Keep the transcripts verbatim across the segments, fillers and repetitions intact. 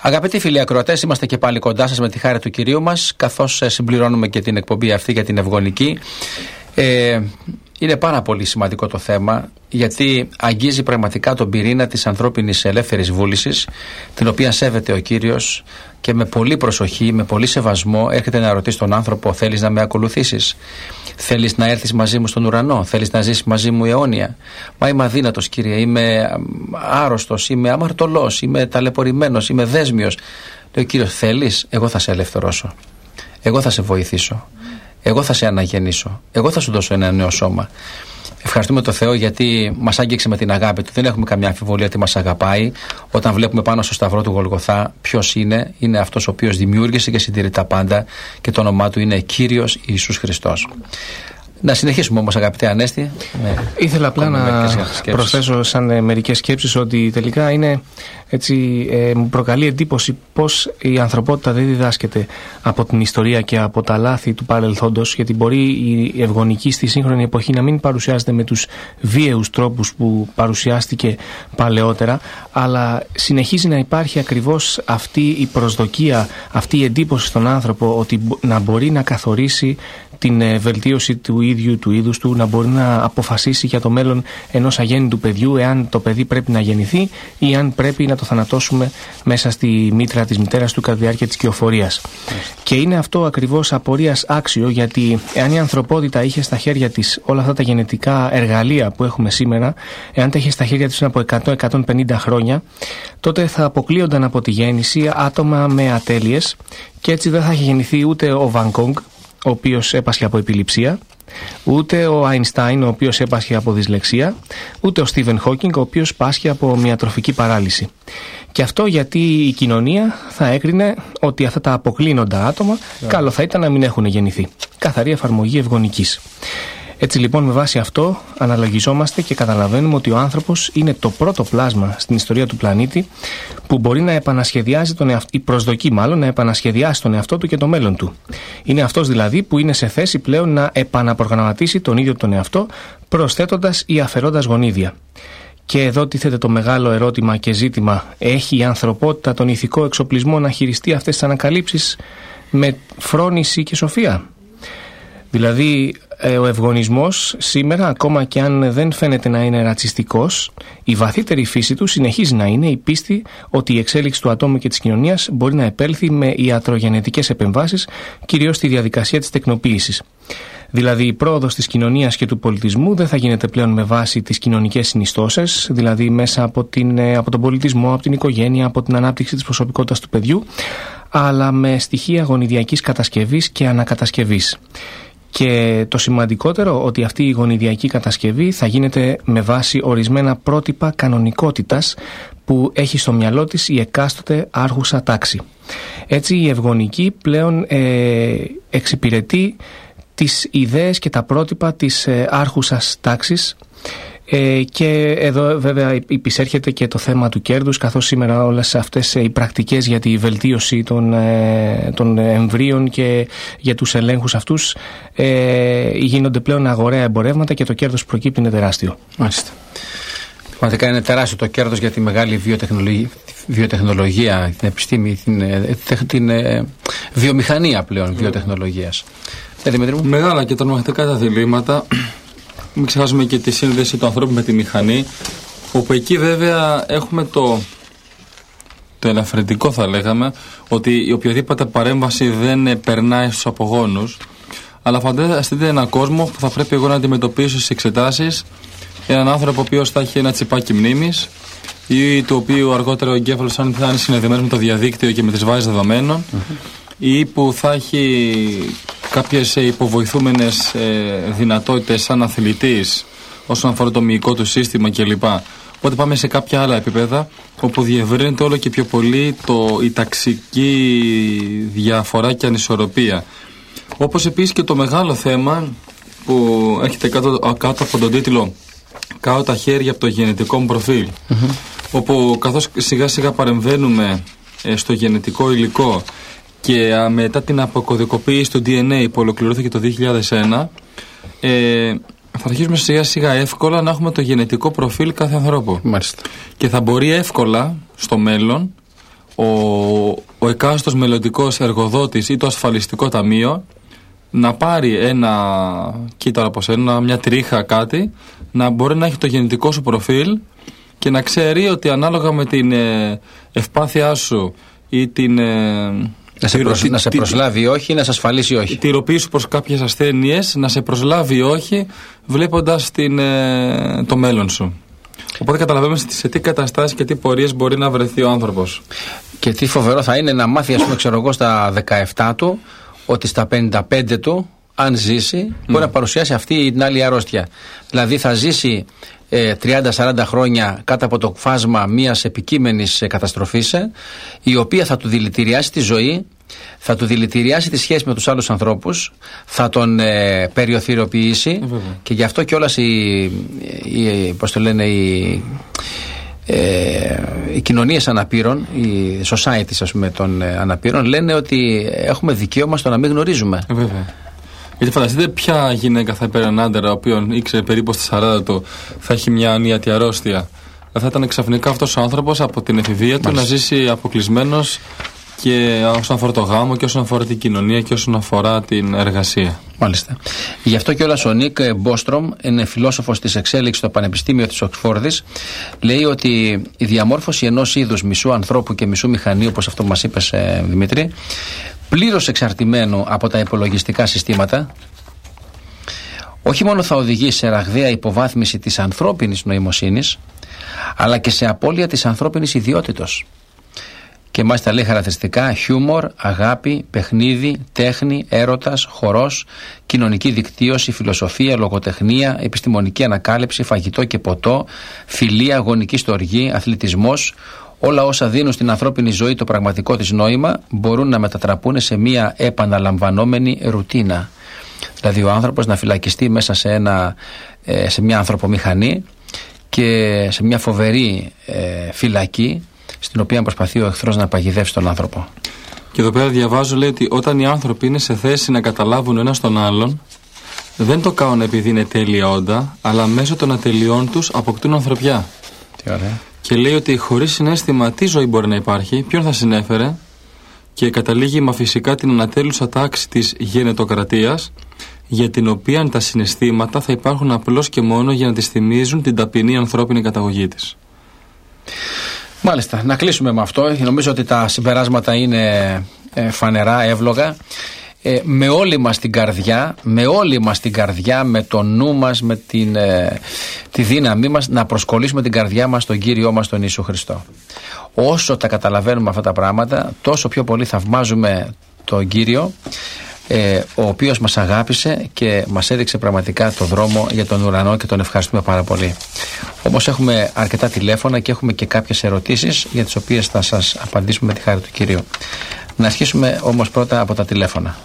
Αγαπητοί φίλοι ακροατές, είμαστε και πάλι κοντά σας με τη χάρη του Κυρίου μας, καθώς συμπληρώνουμε και την εκπομπή αυτή για την Ευγονική. Ε, είναι πάρα πολύ σημαντικό το θέμα, γιατί αγγίζει πραγματικά τον πυρήνα της ανθρώπινης ελεύθερης βούλησης, την οποία σέβεται ο Κύριος και με πολύ προσοχή, με πολύ σεβασμό έρχεται να ρωτήσει τον άνθρωπο: θέλεις να με ακολουθήσεις? Θέλεις να έρθεις μαζί μου στον ουρανό? Θέλεις να ζήσεις μαζί μου αιώνια? Μα είμαι αδύνατος, Κύριε, είμαι άρρωστος, είμαι αμαρτωλός, είμαι ταλαιπωρημένος, είμαι δέσμιος. Λέει ο Κύριος: θέλεις? Εγώ θα σε ελευθερώσω, εγώ θα σε βοηθήσω, εγώ θα σε αναγεννήσω, εγώ θα σου δώσω ένα νέο σώμα. Ευχαριστούμε τον Θεό, γιατί μας άγγιξε με την αγάπη του. Δεν έχουμε καμιά αμφιβολία ότι μας αγαπάει. Όταν βλέπουμε πάνω στο σταυρό του Γολγοθά ποιος είναι, είναι αυτός ο οποίος δημιούργησε και συντηρεί τα πάντα, και το όνομά του είναι Κύριος Ιησούς Χριστός. Να συνεχίσουμε όμως, αγαπητέ Ανέστη. Ήθελα απλά να προσθέσω σαν ε, μερικές σκέψεις ότι τελικά είναι έτσι, ε, μου προκαλεί εντύπωση πως η ανθρωπότητα δεν διδάσκεται από την ιστορία και από τα λάθη του παρελθόντος, γιατί μπορεί η ευγονική στη σύγχρονη εποχή να μην παρουσιάζεται με τους βίαιους τρόπους που παρουσιάστηκε παλαιότερα, αλλά συνεχίζει να υπάρχει ακριβώς αυτή η προσδοκία, αυτή η εντύπωση στον άνθρωπο ότι να μπορεί να καθορίσει την βελτίωση του ίδιου του είδους του, να μπορεί να αποφασίσει για το μέλλον ενός αγέννητου παιδιού, εάν το παιδί πρέπει να γεννηθεί ή αν πρέπει να το θανατώσουμε μέσα στη μήτρα της μητέρας του κατά τη διάρκεια της κυοφορίας. Και είναι αυτό ακριβώς απορίας άξιο, γιατί εάν η ανθρωπότητα είχε στα χέρια της όλα αυτά τα γενετικά εργαλεία που έχουμε σήμερα, εάν τα είχε στα χέρια της από εκατό με εκατόν πενήντα χρόνια, τότε θα αποκλείονταν από τη γέννηση άτομα με ατέλειες, και έτσι δεν θα είχε γεννηθεί ούτε ο Βαν Γκόγκ, ο οποίος έπασχε από επιληψία, ούτε ο Αϊνστάιν, ο οποίος έπασχε από δυσλεξία, ούτε ο Στίβεν Χόκινγκ, ο οποίος πάσχε από μια τροφική παράλυση. Και αυτό γιατί η κοινωνία θα έκρινε ότι αυτά τα αποκλίνοντα άτομα yeah. καλό θα ήταν να μην έχουν γεννηθεί. Καθαρή εφαρμογή ευγονικής. Έτσι λοιπόν, με βάση αυτό αναλογιζόμαστε και καταλαβαίνουμε ότι ο άνθρωπος είναι το πρώτο πλάσμα στην ιστορία του πλανήτη που μπορεί να επανασχεδιάζει τον εαυτό, ή προσδοκεί μάλλον να επανασχεδιάσει τον εαυτό του και το μέλλον του. Είναι αυτός δηλαδή που είναι σε θέση πλέον να επαναπρογραμματίσει τον ίδιο τον εαυτό, προσθέτοντας ή αφαιρώντας γονίδια. Και εδώ τίθεται το μεγάλο ερώτημα και ζήτημα: έχει η ανθρωπότητα τον ηθικό εξοπλισμό να χειριστεί αυτές τις ανακαλύψεις με φρόνηση και σοφία? Δηλαδή, ο ευγονισμός σήμερα, ακόμα και αν δεν φαίνεται να είναι ρατσιστικός, η βαθύτερη φύση του συνεχίζει να είναι η πίστη ότι η εξέλιξη του ατόμου και της κοινωνίας μπορεί να επέλθει με ιατρογενετικές επεμβάσεις, κυρίως στη διαδικασία της τεκνοποίησης. Δηλαδή, η πρόοδος της κοινωνίας και του πολιτισμού δεν θα γίνεται πλέον με βάση τις κοινωνικές συνιστώσεις, δηλαδή μέσα από, την, από τον πολιτισμό, από την οικογένεια, από την ανάπτυξη της προσωπικότητας του παιδιού, αλλά με στοιχεία γονιδιακής κατασκευής και ανακατασκευής. Και το σημαντικότερο, ότι αυτή η γονιδιακή κατασκευή θα γίνεται με βάση ορισμένα πρότυπα κανονικότητας που έχει στο μυαλό της η εκάστοτε άρχουσα τάξη. Έτσι η ευγονική πλέον ε, εξυπηρετεί τις ιδέες και τα πρότυπα της ε, άρχουσας τάξης. Ε, και εδώ βέβαια υπησέρχεται και το θέμα του κέρδους, καθώς σήμερα όλες αυτές οι πρακτικές για τη βελτίωση των, ε, των εμβρίων και για τους ελέγχους αυτούς ε, γίνονται πλέον αγοραία εμπορεύματα και το κέρδος που προκύπτει είναι τεράστιο. Μάλιστα. Πραγματικά είναι τεράστιο το κέρδος για τη μεγάλη βιοτεχνολογία, βιοτεχνολογία την επιστήμη, την, την, την ε, βιομηχανία πλέον mm. βιοτεχνολογίας. Ε, Δημήτρη μου. Μεγάλα και τρομακτικά τα διλήμματα. Μην ξεχάσουμε και τη σύνδεση του ανθρώπου με τη μηχανή, όπου εκεί βέβαια έχουμε το, το ελαφρυντικό, θα λέγαμε, ότι η οποιαδήποτε παρέμβαση δεν περνάει στους απογόνους, αλλά φανταστείτε έναν κόσμο που θα πρέπει εγώ να αντιμετωπίσω στις εξετάσεις έναν άνθρωπο ο οποίος θα έχει ένα τσιπάκι μνήμης, ή του οποίου αργότερα ο εγκέφαλος αν θα είναι συνδεδεμένος με το διαδίκτυο και με τις βάσεις δεδομένων, mm-hmm. ή που θα έχει κάποιες υποβοηθούμενες ε, δυνατότητες σαν αθλητής όσον αφορά το μυϊκό του σύστημα κλπ. Οπότε πάμε σε κάποια άλλα επίπεδα όπου διευρύνεται όλο και πιο πολύ το, η ταξική διαφορά και ανισορροπία. Όπως επίσης και το μεγάλο θέμα που έχετε κάτω, κάτω από τον τίτλο «Κάω τα χέρια από το γενετικό μου προφίλ», mm-hmm. όπου καθώς σιγά σιγά παρεμβαίνουμε ε, στο γενετικό υλικό και α, μετά την αποκωδικοποίηση του ντι εν έι που ολοκληρώθηκε το δύο χιλιάδες ένα, ε, θα αρχίσουμε σιγά σιγά εύκολα να έχουμε το γενετικό προφίλ κάθε ανθρώπου. Μάλιστα. Και θα μπορεί εύκολα στο μέλλον ο ο εκάστος μελλοντικός εργοδότης ή το ασφαλιστικό ταμείο να πάρει ένα κύτταρο από σένα, μια τρίχα, κάτι, να μπορεί να έχει το γεννητικό σου προφίλ και να ξέρει ότι ανάλογα με την ε, ευπάθειά σου ή την... Ε, να σε, προσ... να σε προσλάβει ή όχι, να σε ασφαλίσει ή όχι. Τη ροπή σου προς κάποιες ασθένειες, να σε προσλάβει ή όχι, βλέποντας την, ε, το μέλλον σου. Οπότε καταλαβαίνουμε σε τι καταστάσεις και τι πορείες μπορεί να βρεθεί ο άνθρωπος. Και τι φοβερό θα είναι να μάθει, ας πούμε, ξέρω εγώ, στα δεκαεπτά του, ότι στα πενήντα πέντε του, αν ζήσει, mm. μπορεί να παρουσιάσει αυτή ή την άλλη αρρώστια. Δηλαδή θα ζήσει ε, τριάντα σαράντα χρόνια κάτω από το φάσμα μιας επικείμενης ε, καταστροφής, ε, η οποία θα του δηλητηριάσει τη ζωή, θα του δηλητηριάσει τη σχέση με τους άλλους ανθρώπους, θα τον ε, περιοθυροποιήσει mm. και γι' αυτό κιόλας η, η, πώς το λένε, η, ε, οι κοινωνίες αναπήρων, οι societies, ας πούμε, των ε, αναπήρων, λένε ότι έχουμε δικαίωμα στο να μην γνωρίζουμε. Ε, βέβαια. Γιατί φανταστείτε ποια γυναίκα θα έπαιρνε έναν άντρα ο οποίος ήξερε περίπου στα σαράντα του θα έχει μια ανίατη αρρώστια. Θα ήταν ξαφνικά αυτός ο άνθρωπος από την εφηβεία του να ζήσει αποκλεισμένος και όσον αφορά το γάμο και όσον αφορά την κοινωνία και όσον αφορά την εργασία. Μάλιστα. Γι' αυτό κιόλας ο Νίκ Μπόστρομ, είναι φιλόσοφος της εξέλιξης στο Πανεπιστήμιο της Οξφόρδης, λέει ότι η διαμόρφωση ενός είδους μισού ανθρώπου και μισού μηχανίου, όπως αυτό που μας είπες, Δημήτρη, πλήρως εξαρτημένο από τα υπολογιστικά συστήματα, όχι μόνο θα οδηγήσει σε ραγδαία υποβάθμιση της ανθρώπινης νοημοσύνης, αλλά και σε απώλεια της ανθρώπινης ιδιότητος. Και μάλιστα λέει χαρακτηριστικά χιούμορ, αγάπη, παιχνίδι, τέχνη, έρωτας, χορός, κοινωνική δικτύωση, φιλοσοφία, λογοτεχνία, επιστημονική ανακάλυψη, φαγητό και ποτό, φιλία, γονική στοργή, αθλητισμός. Όλα όσα δίνουν στην ανθρώπινη ζωή το πραγματικό της νόημα μπορούν να μετατραπούν σε μια επαναλαμβανόμενη ρουτίνα. Δηλαδή ο άνθρωπος να φυλακιστεί μέσα σε, ένα, σε μια ανθρωπομηχανή και σε μια φοβερή ε, φυλακή στην οποία προσπαθεί ο εχθρός να παγιδεύσει τον άνθρωπο. Και εδώ πέρα διαβάζω, λέει ότι όταν οι άνθρωποι είναι σε θέση να καταλάβουν ένας τον άλλον, δεν το κάνουν επειδή είναι τέλεια όντα, αλλά μέσω των ατελειών τους αποκτούν ανθρωπιά. Τι ωραία. Και λέει ότι χωρίς συναίσθημα τι ζωή μπορεί να υπάρχει, ποιον θα συνέφερε, και καταλήγει μα φυσικά την ανατέλουσα τάξη της γενετοκρατίας, για την οποία τα συναισθήματα θα υπάρχουν απλώς και μόνο για να της θυμίζουν την ταπεινή ανθρώπινη καταγωγή της. Μάλιστα, να κλείσουμε με αυτό. Νομίζω ότι τα συμπεράσματα είναι ε, φανερά, εύλογα. Ε, με όλη μας την καρδιά, με όλη μας την καρδιά, με το νου μας, με την, ε, τη δύναμή μας, να προσκολήσουμε την καρδιά μας στον Κύριό μας, τον Ιησού Χριστό. Όσο τα καταλαβαίνουμε αυτά τα πράγματα, τόσο πιο πολύ θαυμάζουμε τον Κύριο, ε, ο οποίος μας αγάπησε και μας έδειξε πραγματικά το δρόμο για τον ουρανό και τον ευχαριστούμε πάρα πολύ. Όμως έχουμε αρκετά τηλέφωνα και έχουμε και κάποιες ερωτήσεις για τις οποίες θα σας απαντήσουμε με τη χάρη του Κυρίου. Να αρχίσουμε όμως πρώτα από τα τηλέφωνα.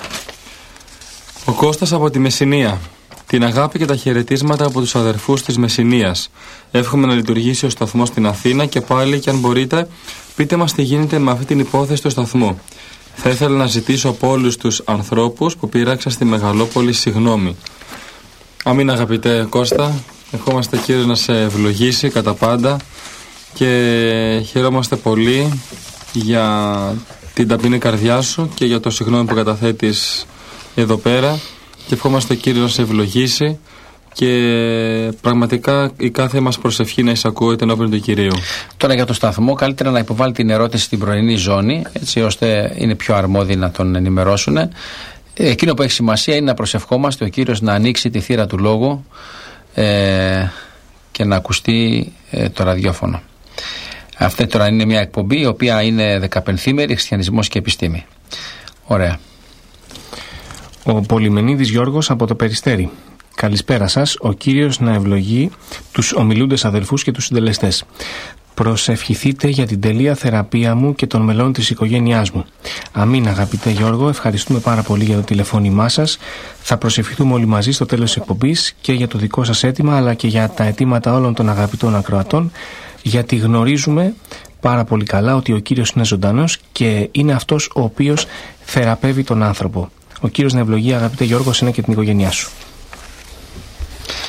Ο Κώστας από τη Μεσσηνία. Την αγάπη και τα χαιρετίσματα από τους αδερφούς της Μεσσηνίας. Εύχομαι να λειτουργήσει ο σταθμός στην Αθήνα και πάλι, και αν μπορείτε, πείτε μας τι γίνεται με αυτή την υπόθεση του σταθμού. Θα ήθελα να ζητήσω από όλους τους ανθρώπους που πήραξαν στη Μεγαλόπολη συγγνώμη. Αμήν, αγαπητέ Κώστα. Ευχόμαστε Κύριος να σε ευλογήσει κατά πάντα και χαιρόμαστε πολύ για την ταπεινή καρδιά σου και για το συγγνώμη που καταθέτεις εδώ πέρα, και ευχόμαστε Κύριος να σε ευλογήσει και πραγματικά η κάθε μας προσευχή να εισακούεται ενώπιον του Κυρίου. Τώρα για το σταθμό, καλύτερα να υποβάλει την ερώτηση στην πρωινή ζώνη, έτσι ώστε είναι πιο αρμόδιοι να τον ενημερώσουν. Εκείνο που έχει σημασία είναι να προσευχόμαστε ο Κύριος να ανοίξει τη θύρα του λόγου ε, και να ακουστεί ε, το ραδιόφωνο. Αυτή τώρα είναι μια εκπομπή η οποία είναι δεκαπενθήμερη, χριστιανισμός και επιστήμη. Ωραία. Ο Πολυμενίδης Γιώργος από το Περιστέρι. Καλησπέρα σας. Ο Κύριος να ευλογεί τους ομιλούντες αδελφούς και τους συντελεστές. Προσευχηθείτε για την τελεία θεραπεία μου και των μελών της οικογένειάς μου. Αμήν, αγαπητέ Γιώργο, ευχαριστούμε πάρα πολύ για το τηλεφώνημά σας. Θα προσευχηθούμε όλοι μαζί στο τέλος της εκπομπής και για το δικό σας αίτημα, αλλά και για τα αιτήματα όλων των αγαπητών ακροατών, γιατί γνωρίζουμε πάρα πολύ καλά ότι ο Κύριος είναι ζωντανός και είναι αυτός ο οποίος θεραπεύει τον άνθρωπο. Ο Κύριος να ευλογεί, αγαπητέ Γιώργο, εσένα και την οικογένειά σου.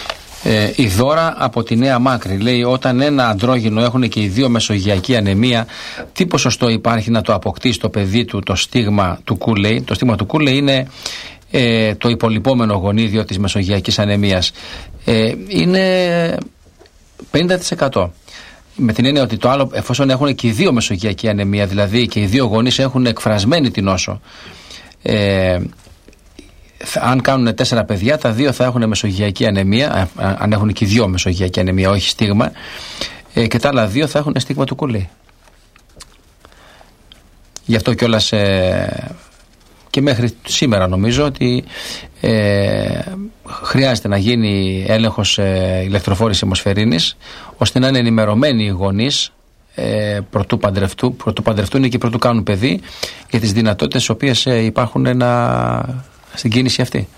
Ε, η Δώρα από τη Νέα Μάκρη λέει: όταν ένα αντρόγυνο έχουν και οι δύο μεσογειακή ανεμία, τι ποσοστό υπάρχει να το αποκτήσει το παιδί του το στίγμα του Κούλεϊ? Το στίγμα του Κούλεϊ είναι ε, το υπολοιπόμενο γονίδιο της μεσογειακής ανεμίας. Ε, είναι πενήντα τοις εκατό. Με την έννοια ότι το άλλο, εφόσον έχουν και οι δύο μεσογειακή ανεμία, δηλαδή και οι δύο γονείς έχουν εκφρασμένη την νόσο, ε, αν κάνουν τέσσερα παιδιά, τα δύο θα έχουν μεσογειακή ανεμία, αν έχουν και οι δύο μεσογειακή ανεμία, όχι στίγμα, ε, και τα άλλα δύο θα έχουν στίγμα του Κούλεϊ. Γι' αυτό κιόλας ε, και μέχρι σήμερα νομίζω ότι ε, χρειάζεται να γίνει έλεγχος ε, ηλεκτροφόρης αιμοσφαιρίνης, ώστε να είναι ενημερωμένοι οι γονείς ε, πρωτού, παντρευτού, πρωτού παντρευτούν και πρωτού κάνουν παιδί, για τις δυνατότητες οι οποίες ε, υπάρχουν να, στην κίνηση αυτή.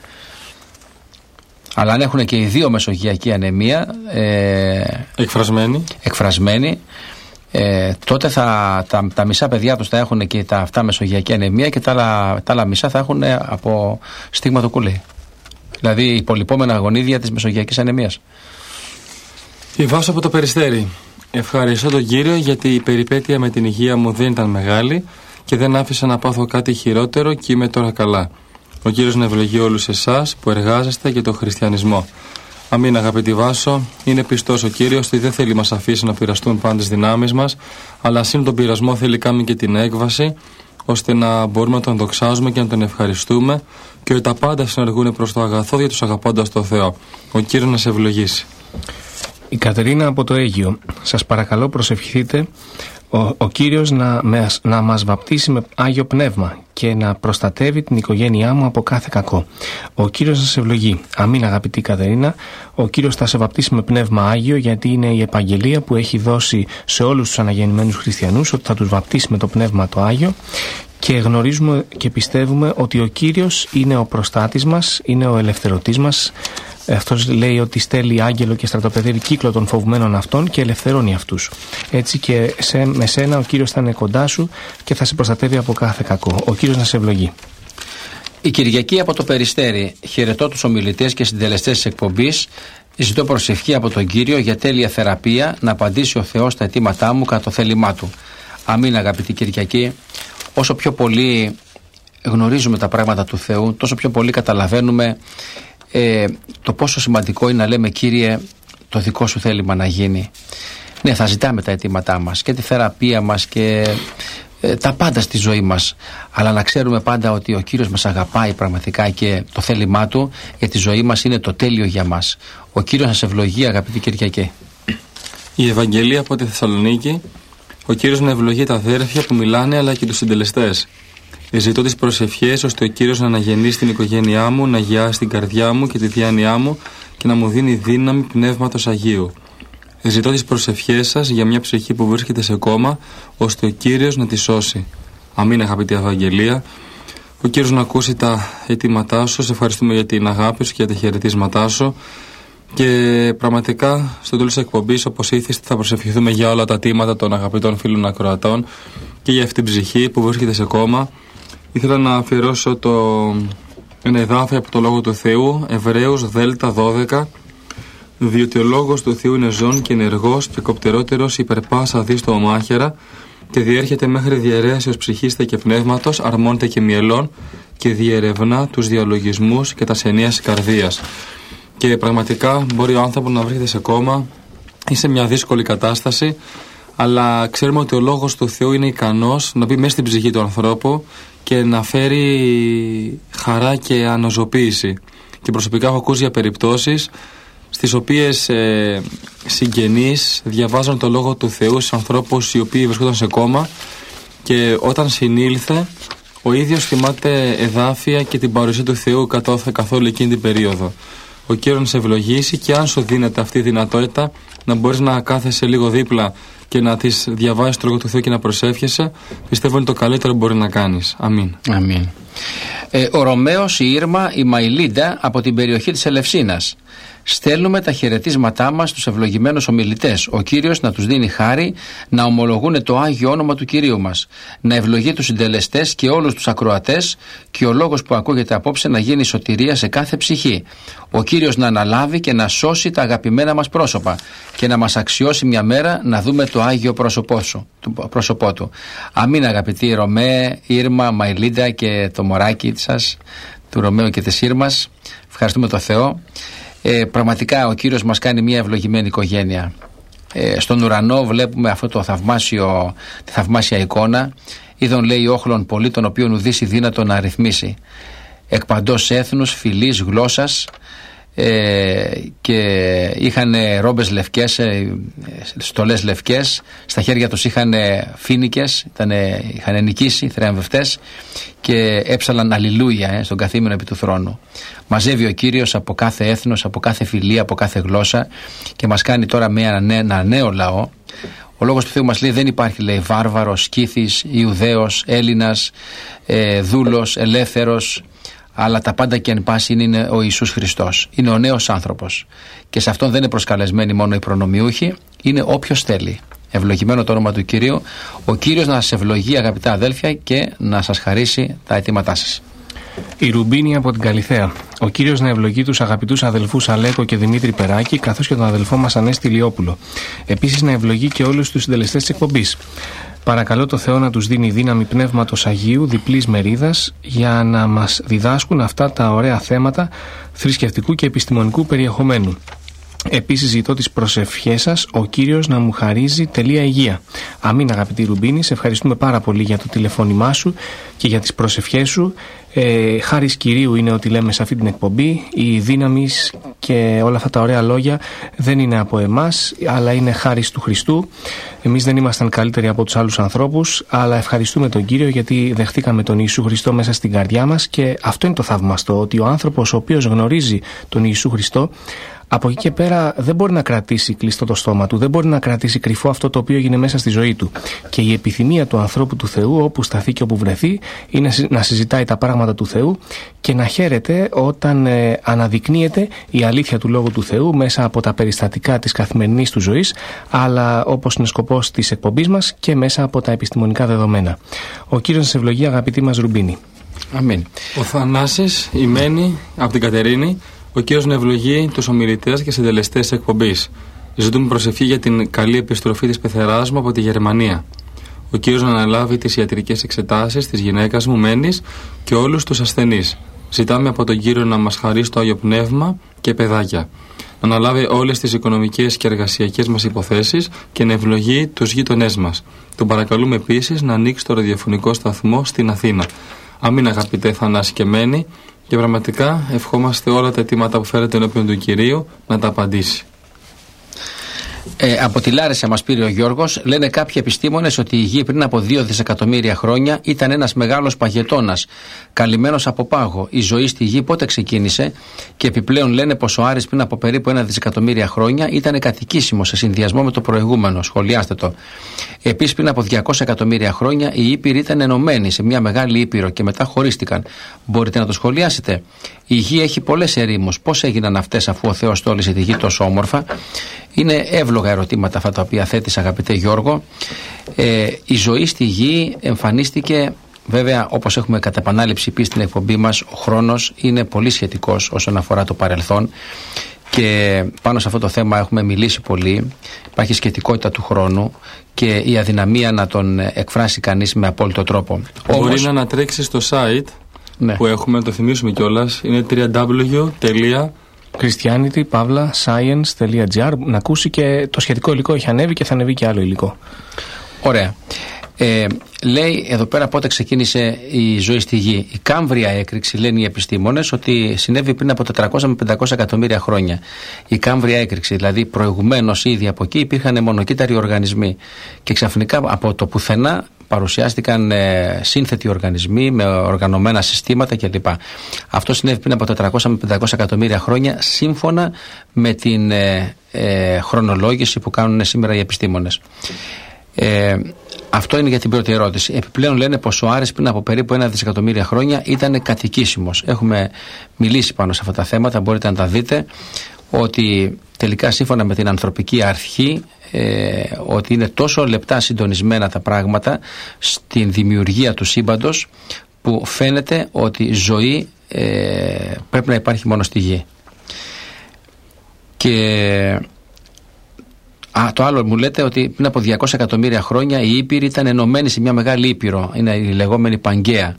Αλλά αν έχουν και οι δύο μεσογειακή ανεμία ε, εκφρασμένοι, εκφρασμένοι Ε, τότε θα, τα, τα μισά παιδιά τους θα έχουν και τα αυτά μεσογειακή ανεμία και τα άλλα, τα άλλα μισά θα έχουν από στίγμα του Κούλεϊ. Δηλαδή υπολοιπόμενα γονίδια της μεσογειακής ανεμίας. Η Βάσο από το Περιστέρι. Ευχαριστώ τον Κύριο γιατί η περιπέτεια με την υγεία μου δεν ήταν μεγάλη και δεν άφησα να πάθω κάτι χειρότερο και είμαι τώρα καλά. Ο Κύριος να ευλογεί όλους εσάς που εργάζεστε για τον χριστιανισμό. Αμήν, αγαπητή Βάσο. Είναι πιστός ο Κύριος ότι δεν θέλει μας αφήσει να πειραστούν πάντα τις δυνάμεις μας, αλλά σύν τον πειρασμό θέλει κάνει και την έκβαση, ώστε να μπορούμε να τον δοξάζουμε και να τον ευχαριστούμε και ότι τα πάντα συνεργούν προς το αγαθό για τους αγαπώντας το Θεό. Ο Κύριος να σε ευλογήσει. Η Κατερίνα από το Αίγυο. Σας παρακαλώ προσευχηθείτε ο, ο Κύριος να, με, να μας βαπτίσει με Άγιο Πνεύμα και να προστατεύει την οικογένειά μου από κάθε κακό. Ο Κύριος να σε ευλογεί. Αμήν, αγαπητή Κατερίνα. Ο Κύριος θα σε βαπτίσει με Πνεύμα Άγιο, γιατί είναι η επαγγελία που έχει δώσει σε όλους τους αναγεννημένους χριστιανούς, ότι θα τους βαπτίσει με το Πνεύμα το Άγιο. Και γνωρίζουμε και πιστεύουμε ότι ο Κύριος είναι ο προστάτης μας, είναι ο ελευθερωτής μας. Αυτός λέει ότι στέλνει άγγελο και στρατοπεδεύει κύκλο των φοβουμένων αυτών και ελευθερώνει αυτούς. Έτσι και σε, με σένα ο Κύριος θα είναι κοντά σου και θα σε προστατεύει από κάθε κακό. Ο Κύριος να σε ευλογεί. Η Κυριακή από το Περιστέρι. Χαιρετώ τους ομιλητές και συντελεστές της εκπομπής. Ζητώ προσευχή από τον Κύριο για τέλεια θεραπεία, να απαντήσει ο Θεός στα αιτήματά μου κατά το θέλημά του. Αμήν, αγαπητή Κυριακή. Όσο πιο πολύ γνωρίζουμε τα πράγματα του Θεού, τόσο πιο πολύ καταλαβαίνουμε ε, το πόσο σημαντικό είναι να λέμε: Κύριε, το δικό σου θέλημα να γίνει. Ναι, θα ζητάμε τα αιτήματά μας και τη θεραπεία μας και ε, τα πάντα στη ζωή μας, αλλά να ξέρουμε πάντα ότι ο Κύριος μας αγαπάει πραγματικά και το θέλημά του για τη ζωή μας είναι το τέλειο για μας. Ο Κύριος να σε ευλογεί, αγαπητή Κυριακή. Η Ευαγγελία από τη Θεσσαλονίκη. Ο Κύριος να ευλογεί τα αδέρφια που μιλάνε, αλλά και τους συντελεστές. Ζητώ τις προσευχές ώστε ο Κύριος να αναγεννήσει την οικογένειά μου, να αγιάσει την καρδιά μου και τη διάνοιά μου και να μου δίνει δύναμη πνεύματος Αγίου. Ζητώ τις προσευχές σας για μια ψυχή που βρίσκεται σε κόμμα, ώστε ο Κύριος να τη σώσει. Αμήν, αγαπητή Ευαγγελία. Ο Κύριος να ακούσει τα αιτήματά σου. Σε ευχαριστούμε για την αγάπη σου και για τα χαιρετίσματά σου. Και πραγματικά στο τέλος της εκπομπής, όπως ήθιστε, θα προσευχηθούμε για όλα τα αιτήματα των αγαπητών φίλων ακροατών και για αυτή την ψυχή που βρίσκεται σε κόμμα. Ήθελα να αφιερώσω το... ένα εδάφιο από το Λόγο του Θεού, Εβραίους Δέλτα δώδεκα. Διότι ο Λόγος του Θεού είναι ζών και ενεργός και κοπτερότερος υπερπάσα δίστο ομάχερα και διέρχεται μέχρι διαιρέσεως ψυχίστε και πνεύματος, αρμόνται και μυελών και διερευνά τους διαλογισμούς και τα σενίας της καρδίας. Και πραγματικά μπορεί ο άνθρωπος να βρίσκεται σε κόμμα ή σε μια δύσκολη κατάσταση, αλλά ξέρουμε ότι ο Λόγος του Θεού είναι ικανός να μπει μέσα στην ψυχή του ανθρώπου και να φέρει χαρά και αναζωοποίηση. Και προσωπικά έχω ακούσει για περιπτώσεις στις οποίες ε, συγγενείς διαβάζουν το Λόγο του Θεού στους ανθρώπους οι οποίοι βρισκόταν σε κόμμα και όταν συνήλθε ο ίδιος θυμάται εδάφια και την παρουσία του Θεού καθ' όλη εκείνη την περίοδο. Ο Κύριος να σε ευλογήσει και αν σου δίνεται αυτή η δυνατότητα να μπορείς να κάθεσαι λίγο δίπλα και να τις διαβάζεις το Λόγο του Θεού και να προσεύχεσαι, πιστεύω είναι το καλύτερο που μπορεί να κάνεις. Αμήν. Αμήν. Ε, ο Ρωμαίος, η Ήρμα, η Μαϊλίντα από την περιοχή της Ελευσίνας. Στέλνουμε τα χαιρετίσματά μας στους ευλογημένους ομιλητές. Ο Κύριος να τους δίνει χάρη να ομολογούν το Άγιο όνομα του Κυρίου μας. Να ευλογεί τους συντελεστές και όλους τους ακροατές και ο λόγος που ακούγεται απόψε να γίνει σωτηρία σε κάθε ψυχή. Ο Κύριος να αναλάβει και να σώσει τα αγαπημένα μας πρόσωπα και να μας αξιώσει μια μέρα να δούμε το Άγιο πρόσωπό, σου, το πρόσωπό του. Αμήν, αγαπητοί Ρωμαίε, Ήρμα, Μαϊλίντα και το μωράκι σας, του Ρωμαίου και της Ήρμας. Ευχαριστούμε τον Θεό. Ε, πραγματικά ο Κύριος μας κάνει μια ευλογημένη οικογένεια. Ε, στον ουρανό βλέπουμε αυτό το θαυμάσιο, τη θαυμάσια εικόνα. Είδον, λέει, όχλων πολύ, τον οποίον ουδήσει δύνατο να αριθμίσει. Εκ παντός έθνους, φυλής, γλώσσας, ε, και είχαν ρόμπες λευκές, ε, στολές λευκές, στα χέρια τους είχαν φοίνικες, είχαν νικήσει θριαμβευτές και έψαλαν αλληλούια ε, στον καθήμενο επί του θρόνου. Μαζεύει ο Κύριος από κάθε έθνος, από κάθε φυλή, από κάθε γλώσσα και μας κάνει τώρα με ένα, ένα νέο λαό. Ο λόγος του Θεού μας λέει δεν υπάρχει, λέει, βάρβαρος, Σκύθης, Ιουδαίος, Έλληνας, ε, δούλος, ελεύθερος, αλλά τα πάντα και εν πάση είναι ο Ιησούς Χριστός. Είναι ο νέος άνθρωπος. Και σε αυτόν δεν είναι προσκαλεσμένοι μόνο οι προνομιούχοι, είναι όποιος θέλει. Ευλογημένο το όνομα του Κυρίου. Ο Κύριος να σας ευλογεί, αγαπητά αδέλφια, και να σας χαρίσει τα αιτήματά σας. Η Ρουμπίνη από την Καλιθέα. Ο Κύριος να ευλογεί τους αγαπητούς αδελφούς Αλέκο και Δημήτρη Περάκη, καθώς και τον αδελφό μας Ανέστη Λιόπουλο. Επίσης να ευλογεί και όλους τους συντελεστές της εκπομπής. Παρακαλώ το Θεό να τους δίνει δύναμη πνεύματος Αγίου διπλής μερίδας για να μας διδάσκουν αυτά τα ωραία θέματα θρησκευτικού και επιστημονικού περιεχομένου. Επίσης ζητώ τις προσευχές σας, ο Κύριος να μου χαρίζει τελεία υγεία. Αμήν, αγαπητή Ρουμπίνη, σε ευχαριστούμε πάρα πολύ για το τηλεφώνημά σου και για τις προσευχές σου. Ε, χάρις Κυρίου είναι ότι λέμε σε αυτή την εκπομπή. Η δύναμη και όλα αυτά τα ωραία λόγια δεν είναι από εμάς, αλλά είναι χάρις του Χριστού. Εμείς δεν ήμασταν καλύτεροι από τους άλλους ανθρώπους, αλλά ευχαριστούμε τον Κύριο γιατί δεχτήκαμε τον Ιησού Χριστό μέσα στην καρδιά μας, και αυτό είναι το θαυμαστό, ότι ο άνθρωπος ο οποίος γνωρίζει τον Ιησού Χριστό, από εκεί και πέρα δεν μπορεί να κρατήσει κλειστό το στόμα του, δεν μπορεί να κρατήσει κρυφό αυτό το οποίο έγινε μέσα στη ζωή του. Και η επιθυμία του ανθρώπου του Θεού, όπου σταθεί και όπου βρεθεί, είναι να συζητάει τα πράγματα του Θεού και να χαίρεται όταν ε, αναδεικνύεται η αλήθεια του Λόγου του Θεού μέσα από τα περιστατικά της καθημερινής του ζωής, αλλά όπως είναι σκοπός της εκπομπής μας και μέσα από τα επιστημονικά δεδομένα. Ο Κύριος σας ευλογεί, αγαπητή μας Ρουμπίνη. Αμήν. Ο Θανάσης, η Μένη από την Κατερίνη. Ο Κύριος να ευλογεί τους ομιλητές και συντελεστές της εκπομπής. Ζητούμε προσευχή για την καλή επιστροφή της πεθεράς μου από τη Γερμανία. Ο Κύριος να αναλάβει τις ιατρικές εξετάσεις της γυναίκας μου Μένης και όλους τους ασθενείς. Ζητάμε από τον Κύριο να μας χαρίσει το Άγιο Πνεύμα και παιδάκια. Να αναλάβει όλες τις οικονομικές και εργασιακές μας υποθέσεις και να ευλογεί τους γείτονές μας. Τον παρακαλούμε επίσης να ανοίξει το ραδιοφωνικό σταθμό στην Αθήνα. Αμήν, αγαπητέ Θανάση και Μένη. Και πραγματικά ευχόμαστε όλα τα αιτήματα που φέρετε ενώπιον του Κυρίου να τα απαντήσει. Ε, από τη Λάρισα μας πήρε ο Γιώργος. Λένε κάποιοι επιστήμονες ότι η γη πριν από δύο δισεκατομμύρια χρόνια ήταν ένας μεγάλος παγετώνας, καλυμμένος από πάγο. Η ζωή στη γη πότε ξεκίνησε? Και επιπλέον λένε πως ο Άρης πριν από περίπου ένα δισεκατομμύρια χρόνια ήταν κατοικήσιμος σε συνδυασμό με το προηγούμενο. Σχολιάστε το. Επίσης, πριν από διακόσια εκατομμύρια χρόνια οι Ήπειροι ήταν ενωμένοι σε μια μεγάλη Ήπειρο και μετά χωρίστηκαν. Μπορείτε να το σχολιάσετε? Η γη έχει πολλές ερήμους. Πώς έγιναν αυτές αφού ο Θεός τόλισε τη γη τόσο όμορφα? Είναι εύλογα ερωτήματα αυτά τα οποία θέτεις, αγαπητέ Γιώργο. Ε, η ζωή στη γη εμφανίστηκε, βέβαια, όπως έχουμε κατά επανάληψη πει στην εκπομπή μας, ο χρόνος είναι πολύ σχετικός όσον αφορά το παρελθόν και πάνω σε αυτό το θέμα έχουμε μιλήσει πολύ. Υπάρχει σχετικότητα του χρόνου και η αδυναμία να τον εκφράσει κανείς με απόλυτο τρόπο. Μπορεί Όμως, να ανατρέξει στο site, ναι, που έχουμε, να το θυμίσουμε κιόλας, είναι double-u double-u double-u τελεία Christianity Pavla Science τελεία gr. Να ακούσει, και το σχετικό υλικό έχει ανέβει και θα ανεβεί και άλλο υλικό. Ωραία. Ε, λέει εδώ πέρα πότε ξεκίνησε η ζωή στη γη. Η Κάμβρια έκρηξη, λένε οι επιστήμονες, ότι συνέβη πριν από τετρακόσια με πεντακόσια εκατομμύρια χρόνια. Η Κάμβρια έκρηξη, δηλαδή προηγουμένως ήδη από εκεί υπήρχαν μονοκύτταροι οργανισμοί και ξαφνικά από το πουθενά παρουσιάστηκαν ε, σύνθετοι οργανισμοί με οργανωμένα συστήματα κλπ. Αυτό συνέβη πριν από τετρακόσια με πεντακόσια εκατομμύρια χρόνια, σύμφωνα με την ε, ε, χρονολόγηση που κάνουν σήμερα οι επιστήμονες. Ε, αυτό είναι για την πρώτη ερώτηση. Επιπλέον λένε πως ο Άρης πριν από περίπου ένα δισεκατομμύρια χρόνια ήταν κατοικήσιμος. Έχουμε μιλήσει πάνω σε αυτά τα θέματα, μπορείτε να τα δείτε. ότι τελικά σύμφωνα με την ανθρωπική αρχή ε, ότι είναι τόσο λεπτά συντονισμένα τα πράγματα στην δημιουργία του σύμπαντος που φαίνεται ότι η ζωή ε, πρέπει να υπάρχει μόνο στη γη. Και α, το άλλο μου λέτε ότι πριν από διακόσια εκατομμύρια χρόνια οι Ήπειροι ήταν ενωμένοι σε μια μεγάλη Ήπειρο, είναι η λεγόμενη Παγκαία,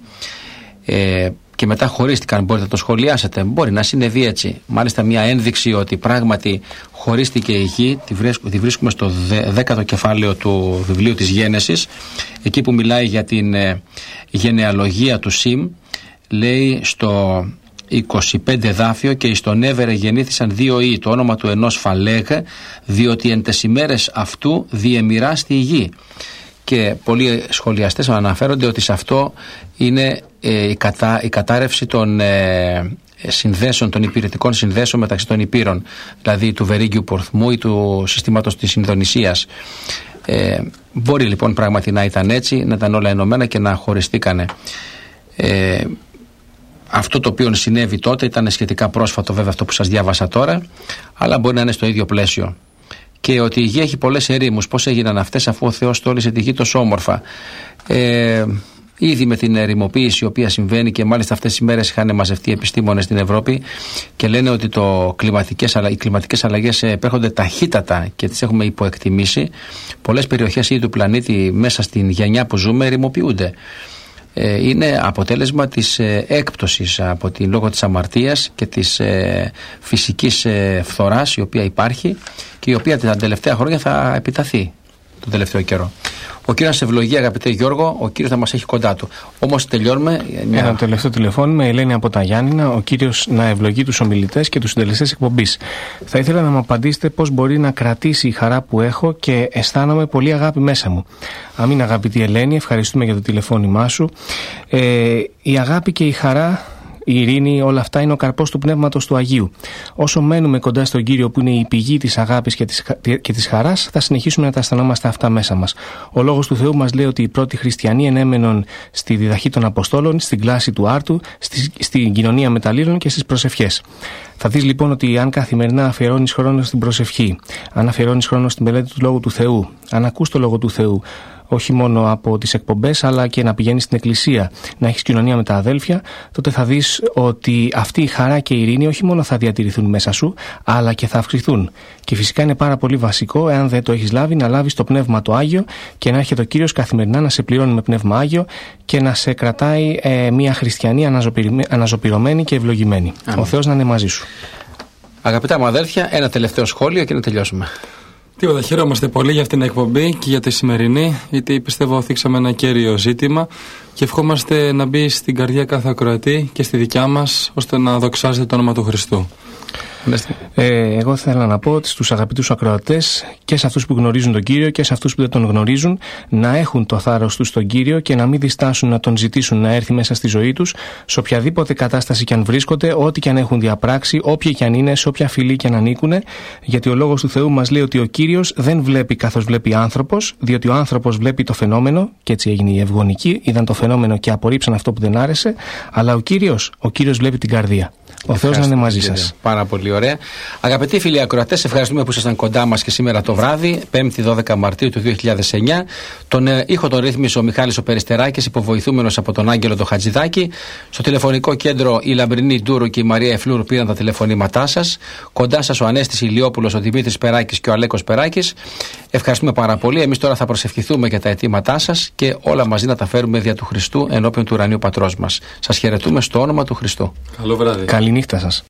ε, και μετά χωρίστηκαν. Μπορείτε να το σχολιάσετε? Μπορεί να συνέβη έτσι. Μάλιστα μια ένδειξη ότι πράγματι χωρίστηκε η γη τη βρίσκουμε στο δέκατο κεφάλαιο του βιβλίου της Γένεσης, εκεί που μιλάει για την ε, γενεαλογία του Σιμ. Λέει στο είκοσι πέντε εδάφιο: και εις τον Έβερε γεννήθησαν δύο ή, το όνομα του ενός Φαλέγ, διότι εν τες ημέρες αυτού διεμοιράστη η γη. Και πολλοί σχολιαστές αναφέρονται ότι σε αυτό είναι ε, η, κατά, η κατάρρευση των ε, συνδέσεων, των υπηρετικών συνδέσεων μεταξύ των υπήρων, δηλαδή του βερίγγιου πορθμού ή του συστήματος της Ινδονησίας. Ε, μπορεί λοιπόν πράγματι να ήταν έτσι, να ήταν όλα ενωμένα και να χωριστήκανε. Ε, Αυτό το οποίο συνέβη τότε ήταν σχετικά πρόσφατο, βέβαια, αυτό που σας διάβασα τώρα, αλλά μπορεί να είναι στο ίδιο πλαίσιο. Και ότι η γη έχει πολλές ερήμους. Πώς έγιναν αυτές, αφού ο Θεός τόλισε τη γη τόσο όμορφα? Ε, ήδη με την ερημοποίηση η οποία συμβαίνει, και μάλιστα αυτές τις ημέρες είχαν μαζευτεί επιστήμονες στην Ευρώπη και λένε ότι το κλιματικές, οι κλιματικές αλλαγές επέρχονται ταχύτατα και τις έχουμε υποεκτιμήσει. Πολλές περιοχές ήδη του πλανήτη μέσα στην γενιά που ζούμε ερημοποιούνται. Είναι αποτέλεσμα της έκπτωσης από την λόγω της αμαρτίας και της ε, φυσικής ε, φθοράς η οποία υπάρχει και η οποία τα τελευταία χρόνια θα επιταθεί τον τελευταίο καιρό. Ο κύριος ευλογεί, αγαπητέ Γιώργο, ο κύριος θα μας έχει κοντά του. Όμως τελειώνουμε. Μια... Ένα τελευταίο τηλεφώνημα, η Ελένη από τα Γιάννηνα. Ο κύριος να ευλογεί τους ομιλητές και τους συντελεστές εκπομπής. Θα ήθελα να μου απαντήσετε πώς μπορεί να κρατήσει η χαρά που έχω και αισθάνομαι πολύ αγάπη μέσα μου. Αμήν, αγαπητή Ελένη, ευχαριστούμε για το τηλεφώνημά σου. Ε, η αγάπη και η χαρά, η ειρήνη, όλα αυτά είναι ο καρπός του Πνεύματος του Αγίου. Όσο μένουμε κοντά στον Κύριο που είναι η πηγή της αγάπης και της, και της χαράς, θα συνεχίσουμε να τα αισθανόμαστε αυτά μέσα μας. Ο Λόγος του Θεού μας λέει ότι οι πρώτοι χριστιανοί ενέμενον στη διδαχή των Αποστόλων, στην κλάση του άρτου, στη, στην κοινωνία μεταλλήλων και στις προσευχές. Θα δεις λοιπόν ότι αν καθημερινά αφιερώνεις χρόνο στην προσευχή, αν αφιερώνεις χρόνο στην μελέτη του Λόγου του Θεού, αν ακούς το Λόγο του Θεού, όχι μόνο από τις εκπομπές, αλλά και να πηγαίνεις στην εκκλησία, να έχεις κοινωνία με τα αδέλφια, τότε θα δεις ότι αυτή η χαρά και η ειρήνη όχι μόνο θα διατηρηθούν μέσα σου, αλλά και θα αυξηθούν. Και φυσικά είναι πάρα πολύ βασικό, εάν δεν το έχεις λάβει, να λάβεις το Πνεύμα το Άγιο και να έρχεται ο Κύριος καθημερινά να σε πληρώνει με Πνεύμα Άγιο και να σε κρατάει ε, μια χριστιανή αναζωπηρωμένη και ευλογημένη. Αμήν. Ο Θεός να είναι μαζί σου. Αγαπητά μου αδέλφια, ένα τελευταίο σχόλιο και να τελειώσουμε. Τίποτα, χαιρόμαστε πολύ για αυτήν την εκπομπή και για τη σημερινή, γιατί πιστεύω θίξαμε ένα κέριο ζήτημα και ευχόμαστε να μπει στην καρδιά κάθε ακροατή και στη δικιά μας, ώστε να δοξάζεται το όνομα του Χριστού. Ε, εγώ θέλω να πω στους αγαπητούς ακροατές και σε αυτούς που γνωρίζουν τον Κύριο και σε αυτούς που δεν τον γνωρίζουν, να έχουν το θάρρος τους στον Κύριο και να μην διστάσουν να τον ζητήσουν να έρθει μέσα στη ζωή τους, σε οποιαδήποτε κατάσταση και αν βρίσκονται, ό,τι και αν έχουν διαπράξει, όποια και αν είναι, σε όποια φυλή και αν ανήκουν, γιατί ο Λόγος του Θεού μας λέει ότι ο Κύριος δεν βλέπει καθώς βλέπει άνθρωπος, διότι ο άνθρωπος βλέπει το φαινόμενο, και έτσι έγινε η ευγονική, είδαν το φαινόμενο και απορρίψαν αυτό που δεν άρεσε, αλλά ο Κύριος, ο Κύριος βλέπει την καρδία. Ο Θεός να είναι μαζί σας. Πάρα πολύ ωραία. Αγαπητοί φίλοι ακροατές, ευχαριστούμε που ήσασταν κοντά μας και σήμερα το βράδυ, πέμπτη δώδεκα Μαρτίου του δύο χιλιάδες εννιά. Τον ε, ήχο τον ρύθμισε ο Μιχάλης ο Περιστεράκης, υποβοηθούμενος από τον Άγγελο τον Χατζηδάκη. Στο τηλεφωνικό κέντρο η Λαμπρινή Ντούρου και η Μαρία Εφλούρου πήραν τα τηλεφωνήματά σας. Κοντά σας ο Ανέστης Ηλιόπουλος, ο Δημήτρης Περάκης και ο Αλέκος Περάκης. Ευχαριστούμε πάρα πολύ. Εμείς τώρα θα προσευχηθούμε για τα αιτήματά σας και όλα μαζί να τα φέρουμε δια του Χριστού ενώπιον του ουρανίου Πατρός μας. Σας χαιρετούμε στο όνομα του Χριστού. Καλό βράδυ. Καληνύχτα σας.